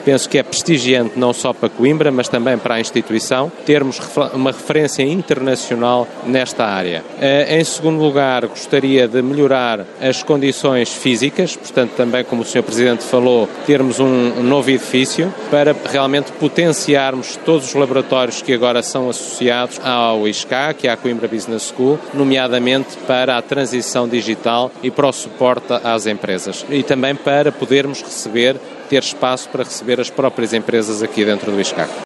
Penso que é prestigiante não só para Coimbra, mas também para a instituição, termos uma referência internacional nesta área. Em segundo lugar, gostaria de melhorar as condições físicas, portanto, também, como o Sr. Presidente falou, termos um novo edifício para realmente potenciarmos todos os laboratórios que agora são associados ao ISCA, que é a Coimbra Business School, nomeadamente para a transição digital e para o suporte às empresas. E também para podermos ter espaço para receber as próprias empresas aqui dentro do ISCA.